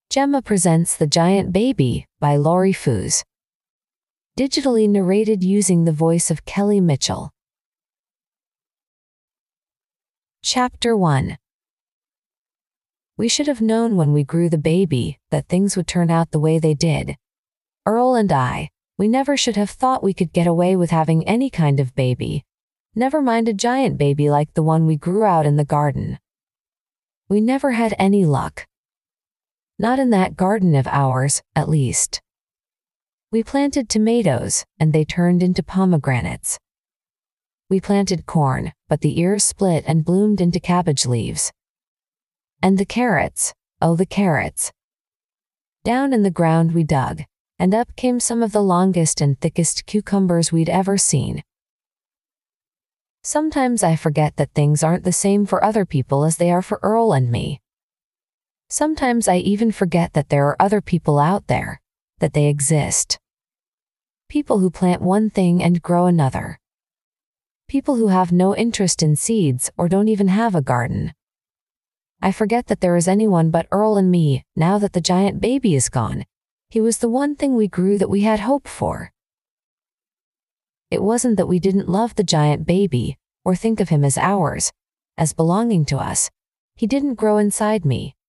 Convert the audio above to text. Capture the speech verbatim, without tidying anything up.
Gemma presents The Giant Baby by Laurie Foos. Digitally narrated using the voice of Kelly Mitchell. Chapter one. We should have known when we grew the baby that things would turn out the way they did. Earl and I, we never should have thought we could get away with having any kind of baby. Never mind a giant baby like the one we grew out in the garden. We never had any luck. Not in that garden of ours, at least. We planted tomatoes, and they turned into pomegranates. We planted corn, but the ears split and bloomed into cabbage leaves. And the carrots, oh the carrots. Down in the ground we dug, and up came some of the longest and thickest cucumbers we'd ever seen. Sometimes I forget that things aren't the same for other people as they are for Earl and me. Sometimes I even forget that there are other people out there, that they exist. People who plant one thing and grow another. People who have no interest in seeds or don't even have a garden. I forget that there is anyone but Earl and me, now that the giant baby is gone. He was the one thing we grew that we had hope for. It wasn't that we didn't love the giant baby, or think of him as ours, as belonging to us. He didn't grow inside me.